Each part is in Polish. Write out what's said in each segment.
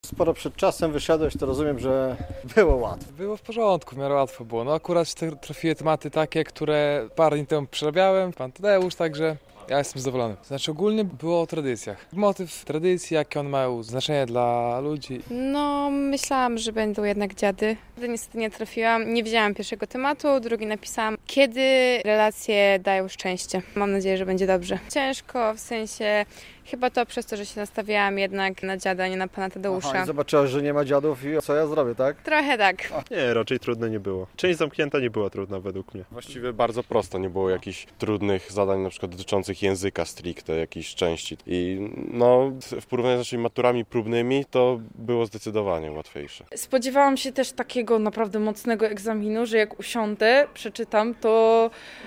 Sporo przed czasem wyszedłeś, to rozumiem, że było łatwo. Było w porządku, w miarę łatwo było. No akurat trafiły tematy takie, które parę dni temu przerabiałem, pan Tadeusz, także ja jestem zadowolony. Znaczy ogólnie było o tradycjach. Motyw tradycji, jakie on mają znaczenie dla ludzi. No, myślałam, że będą jednak dziady. Niestety nie trafiłam. Nie wzięłam pierwszego tematu, drugi napisałam, kiedy relacje dają szczęście. Mam nadzieję, że będzie dobrze. Ciężko, w sensie chyba to przez to, że się nastawiałam jednak na dziada, nie na pana Tadeusza. Aha, i zobaczyłaś, że nie ma dziadów i co ja zrobię, tak? Trochę tak. Nie, raczej trudne nie było. Część zamknięta nie była trudna według mnie. Właściwie bardzo prosto, nie było jakichś trudnych zadań, na przykład dotyczących języka stricte, jakichś części. I no, w porównaniu z naszymi maturami próbnymi to było zdecydowanie łatwiejsze. Spodziewałam się też takiego naprawdę mocnego egzaminu, że jak usiądę, przeczytam, to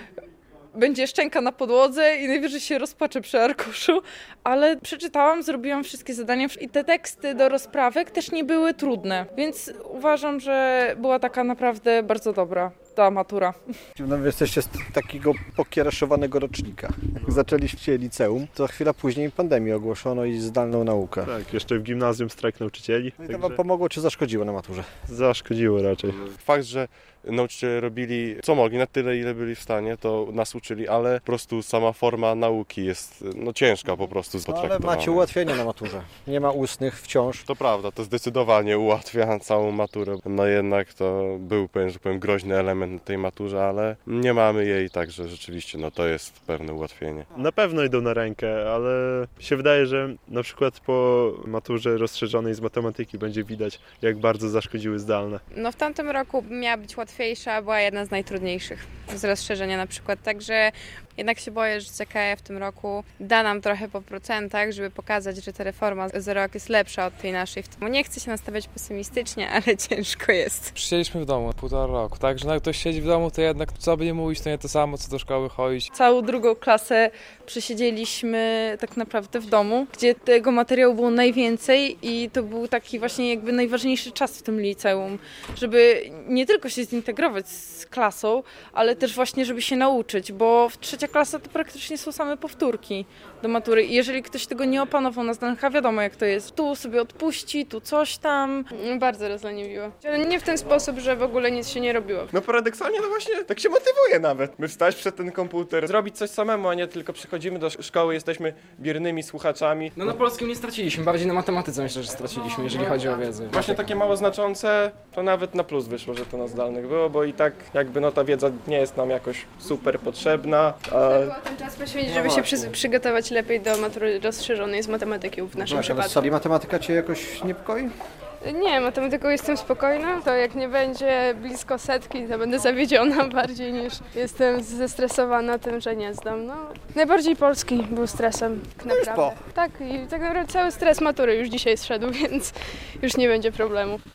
będzie szczęka na podłodze i najwyżej się rozpaczę przy arkuszu, ale przeczytałam, zrobiłam wszystkie zadania i te teksty do rozprawek też nie były trudne, więc uważam, że była taka naprawdę bardzo dobra ta matura. No, wy jesteście z takiego pokiereszowanego rocznika. Jak zaczęliście liceum, to chwila później pandemię ogłoszono i zdalną naukę. Tak, jeszcze w gimnazjum strajk nauczycieli. No i to wam pomogło czy zaszkodziło na maturze? Zaszkodziło raczej. Fakt, że nauczyciele robili co mogli, na tyle ile byli w stanie, to nas uczyli, ale po prostu sama forma nauki jest ciężka po prostu No, ale potraktowana. macie ułatwienia na maturze. Nie ma ustnych wciąż. To prawda, to zdecydowanie ułatwia całą maturę. No jednak to był, że powiem, groźny element na tej maturze, ale nie mamy jej, także rzeczywiście to jest pewne ułatwienie. Na pewno idą na rękę, ale się wydaje, że na przykład po maturze rozszerzonej z matematyki będzie widać, jak bardzo zaszkodziły zdalne. No w tamtym roku miała być łatwiejsza, była jedna z najtrudniejszych z rozszerzenia na przykład, także jednak się boję, że CKE w tym roku da nam trochę po procentach, żeby pokazać, że ta reforma za rok jest lepsza od tej naszej. Nie chcę się nastawiać pesymistycznie, ale ciężko jest. Siedzieliśmy w domu 1,5 roku, także jak ktoś siedzi w domu, to jednak co by nie mówić, to nie to samo, co do szkoły chodzić. Całą drugą klasę przesiedzieliśmy tak naprawdę w domu, gdzie tego materiału było najwięcej i to był taki właśnie jakby najważniejszy czas w tym liceum, żeby nie tylko się zintegrować z klasą, ale też właśnie, żeby się nauczyć, bo w trzecia klasa to praktycznie są same powtórki do matury i jeżeli ktoś tego nie opanował na zdankach, wiadomo jak to jest. Tu sobie odpuści, tu coś tam. Bardzo rozleniwiło. Ale nie w ten sposób, że w ogóle nic się nie robiło. No paradoksalnie właśnie tak się motywuje nawet, by wstać przed ten komputer, zrobić coś samemu, a nie tylko przychodzimy do szkoły, jesteśmy biernymi słuchaczami. No na polskim nie straciliśmy, bardziej na matematyce myślę, że straciliśmy, jeżeli chodzi o wiedzę. Właśnie takie mało znaczące, to nawet na plus wyszło, że to na zdalnych było, bo i tak jakby ta wiedza nie jest nam jakoś super potrzebna. Było ten czas poświęcić, żeby się przygotować lepiej do matury rozszerzonej z matematyki w naszym przypadku. I matematyka cię jakoś niepokoi? Nie, matematyką jestem spokojna. To jak nie będzie blisko 100, to będę zawiedziona bardziej niż jestem zestresowana tym, że nie zdam. No, najbardziej polski był stresem, tak naprawdę. Tak, i tak naprawdę cały stres matury już dzisiaj zszedł, więc już nie będzie problemu.